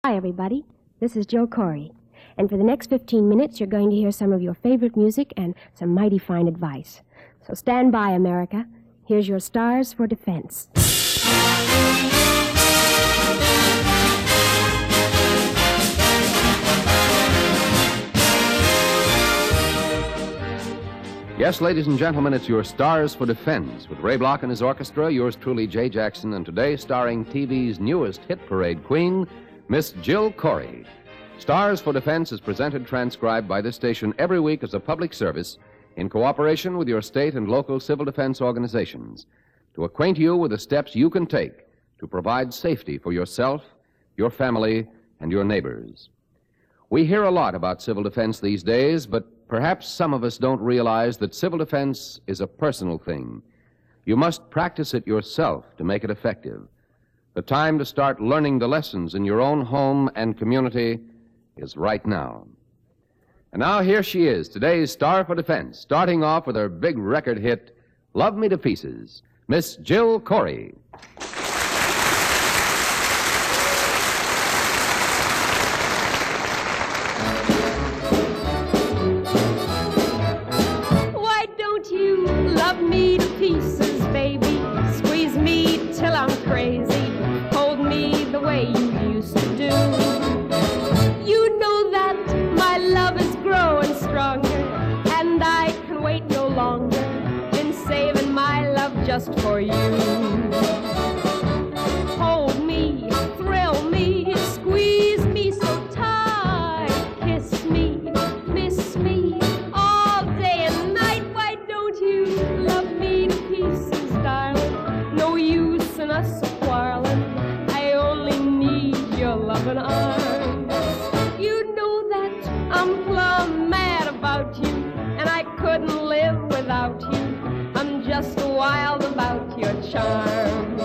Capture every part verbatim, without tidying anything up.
Hi, everybody. This is Jill Corey. And for the next fifteen minutes, you're going to hear some of your favorite music and some mighty fine advice. So stand by, America. Here's your Stars for Defense. Yes, ladies and gentlemen, it's your Stars for Defense with Ray Block and his orchestra, yours truly, Jay Jackson, and today starring T V's newest hit parade queen, Miss Jill Corey. Stars for Defense is presented, transcribed by this station every week as a public service in cooperation with your state and local civil defense organizations to acquaint you with the steps you can take to provide safety for yourself, your family, and your neighbors. We hear a lot about civil defense these days, but perhaps some of us don't realize that civil defense is a personal thing. You must practice it yourself to make it effective. The time to start learning the lessons in your own home and community is right now. And now here she is, today's Star for Defense, starting off with her big record hit, Love Me to Pieces, Miss Jill Corey. Why don't you love me to pieces, baby? Squeeze me till I'm crazy. Hold me the way you used to do. You know that my love is growing stronger, and I can wait no longer in saving my love just for you. Hold me, thrill me, squeeze me so tight, kiss me, miss me all day and night. Why don't you love me to pieces, darling? No use in us quarreling. I only need your loving arms. You know that I'm plumb mad about you, and I couldn't live without you. I'm just wild about your charm.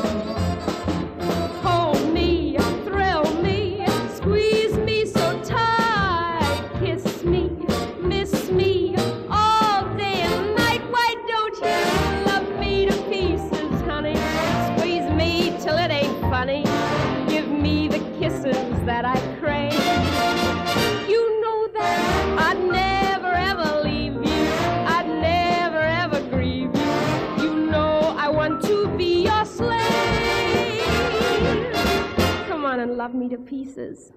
Hold me, thrill me, squeeze me so tight, kiss me, miss me all day and night. Why don't you love me to pieces, honey? Squeeze me till it ain't funny. Give me the kisses that I crave. You know that I'd never ever leave you. I'd never ever grieve you. You know I want to be your slave. Come on and love me to pieces.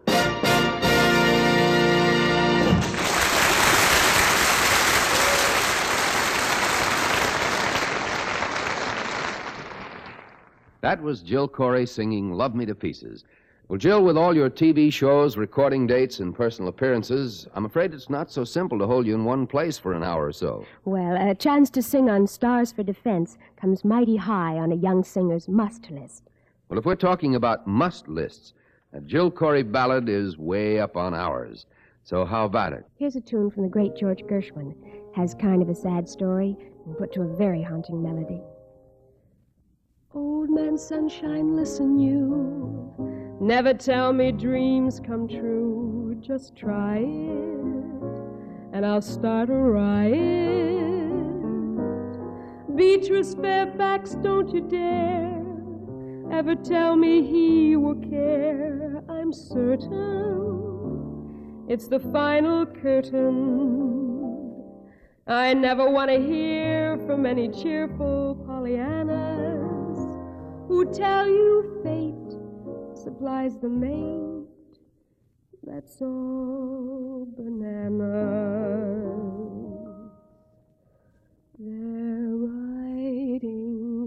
That was Jill Corey singing Love Me to Pieces. Well, Jill, with all your T V shows, recording dates, and personal appearances, I'm afraid it's not so simple to hold you in one place for an hour or so. Well, a chance to sing on Stars for Defense comes mighty high on a young singer's must list. Well, if we're talking about must lists, a Jill Corey ballad is way up on ours. So how about it? Here's a tune from the great George Gershwin. Has kind of a sad story and put to a very haunting melody. Old man sunshine, listen you. Never tell me dreams come true. Just try it, and I'll start a riot. Beatrice Fairfax, don't you dare ever tell me he will care. I'm certain it's the final curtain. I never want to hear from any cheerful Pollyannas who tell you fate supplies the mate. That's all bananas. They're writing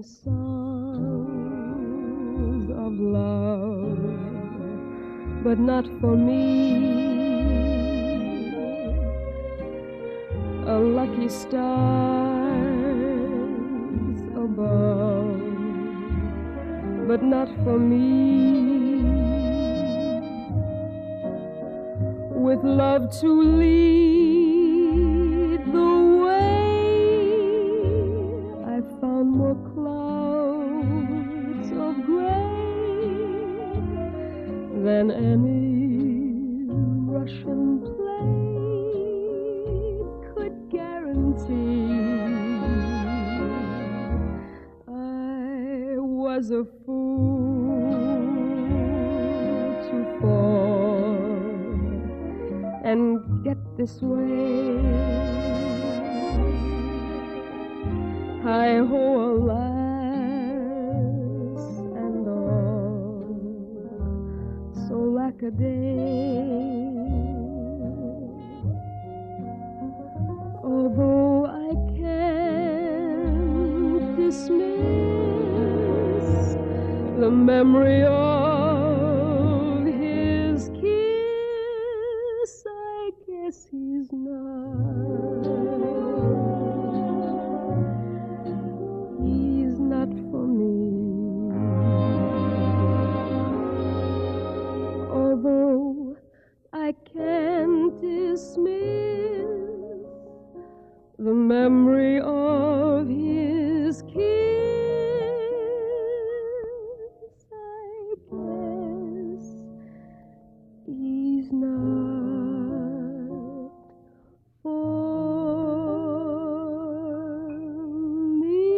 songs of love, but not for me. A lucky stars above, but not for me. With love to lead the way, I found more clouds of gray than any Russian play could guarantee. I was a fool to fall get this way. Hi-ho, alas, and all, so lack a day. Although I can't dismiss the memory of his kiss, I guess he's not. He's not for me. Although I can't dismiss the memory of his kiss, I guess he's not for me.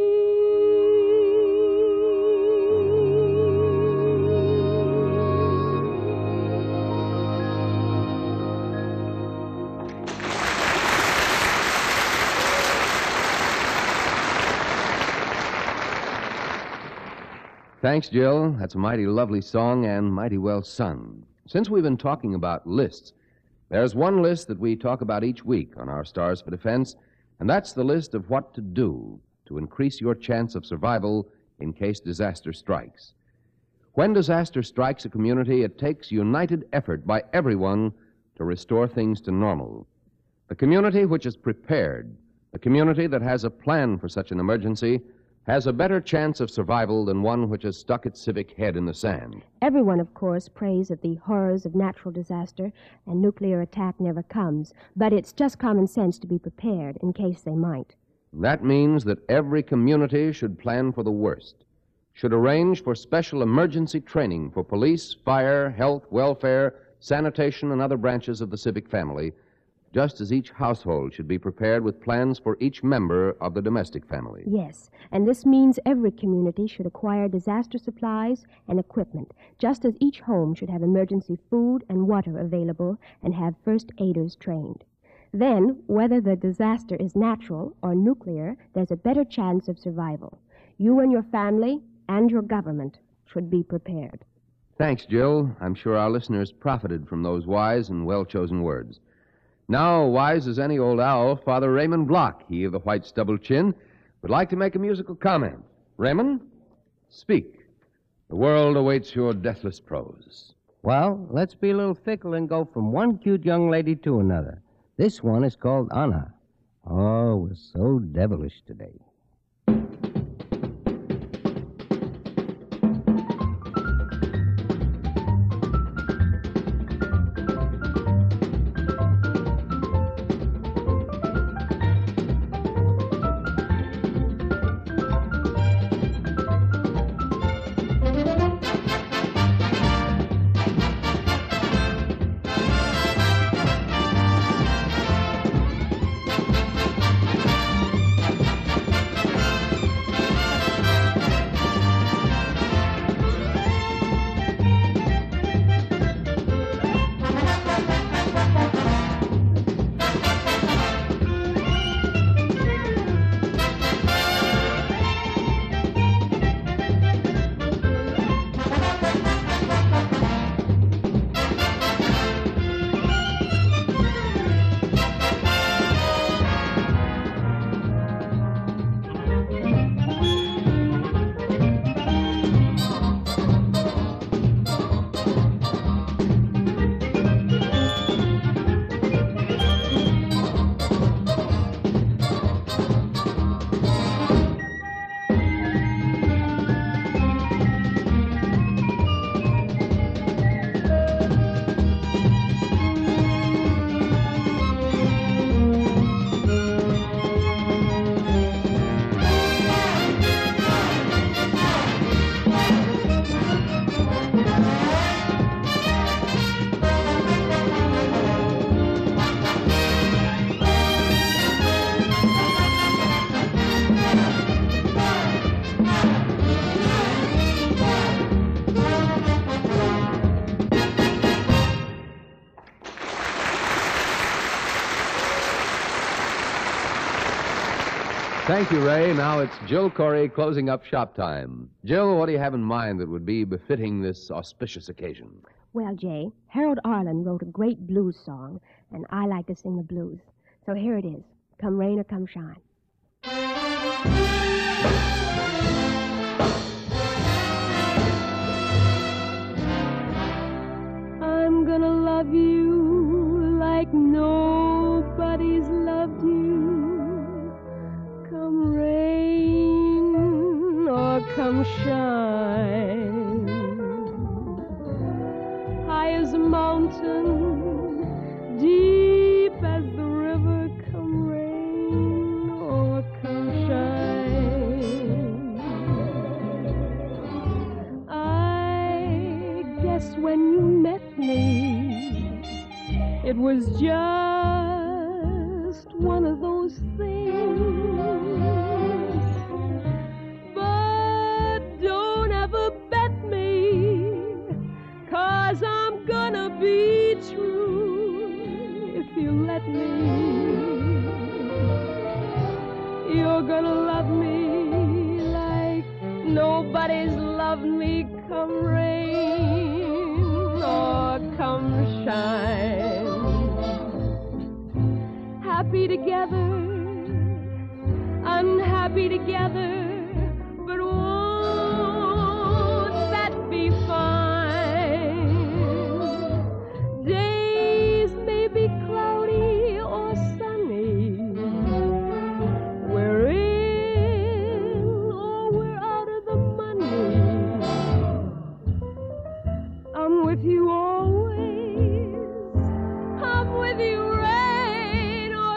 Thanks, Jill. That's a mighty lovely song and mighty well sung. Since we've been talking about lists, there's one list that we talk about each week on our Stars for Defense, and that's the list of what to do to increase your chance of survival in case disaster strikes. When disaster strikes a community, it takes united effort by everyone to restore things to normal. The community which is prepared, the community that has a plan for such an emergency, has a better chance of survival than one which has stuck its civic head in the sand. Everyone, of course, prays that the horrors of natural disaster and nuclear attack never comes, but it's just common sense to be prepared in case they might. That means that every community should plan for the worst, should arrange for special emergency training for police, fire, health, welfare, sanitation, and other branches of the civic family, just as each household should be prepared with plans for each member of the domestic family. Yes, and this means every community should acquire disaster supplies and equipment, just as each home should have emergency food and water available and have first aiders trained. Then, whether the disaster is natural or nuclear, there's a better chance of survival. You and your family and your government should be prepared. Thanks, Jill. I'm sure our listeners profited from those wise and well-chosen words. Now, wise as any old owl, Father Raymond Block, he of the white stubbled chin, would like to make a musical comment. Raymond, speak. The world awaits your deathless prose. Well, let's be a little fickle and go from one cute young lady to another. This one is called Anna. Oh, we're so devilish today. Thank you, Ray. Now it's Jill Corey closing up shop time. Jill, what do you have in mind that would be befitting this auspicious occasion? Well, Jay, Harold Arlen wrote a great blues song, and I like to sing the blues. So here it is, Come Rain or Come Shine. I'm gonna love you like nobody's loved you. Come rain or come shine. High as a mountain, deep as the river, come rain or come shine. I guess when you met me, it was just one of those things. But don't ever bet me, 'cause I'm gonna be true if you let me. You're gonna love me like nobody's loved me, come rain or come shine. Happy together, unhappy together, but won't that be fine? Days may be cloudy or sunny, we're in or we're out of the money. I'm with you always, I'm with you rain or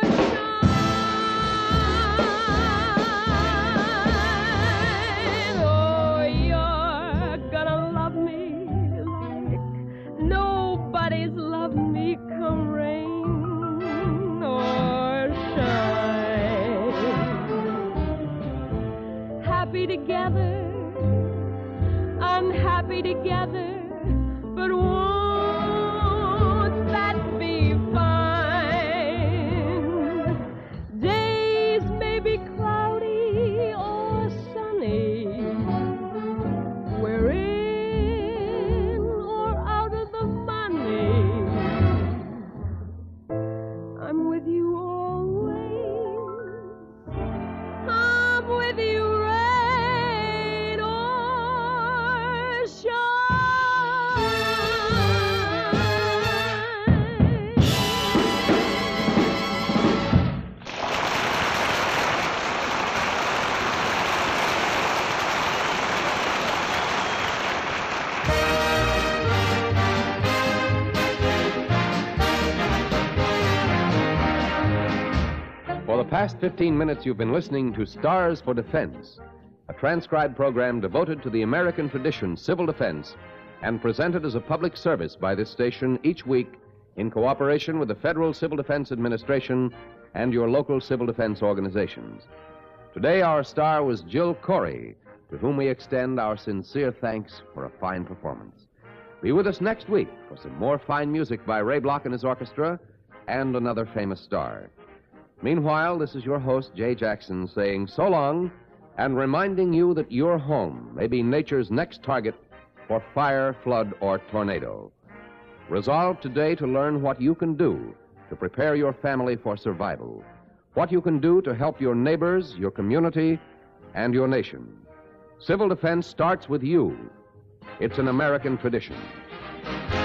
shine. Oh, you're gonna love me like nobody's loved me, come rain or shine. Happy together, unhappy together, but won't that be fine? Days may be cloudy or sunny, we're in or out of the money. I'm with you always, I'm with you rain or shine. For the past fifteen minutes, you've been listening to Stars for Defense, a transcribed program devoted to the American tradition, civil defense, and presented as a public service by this station each week in cooperation with the Federal Civil Defense Administration and your local civil defense organizations. Today, our star was Jill Corey, to whom we extend our sincere thanks for a fine performance. Be with us next week for some more fine music by Ray Bloch and his orchestra and another famous star. Meanwhile, this is your host, Jay Jackson, saying so long and reminding you that your home may be nature's next target for fire, flood, or tornado. Resolve today to learn what you can do to prepare your family for survival, what you can do to help your neighbors, your community, and your nation. Civil defense starts with you. It's an American tradition.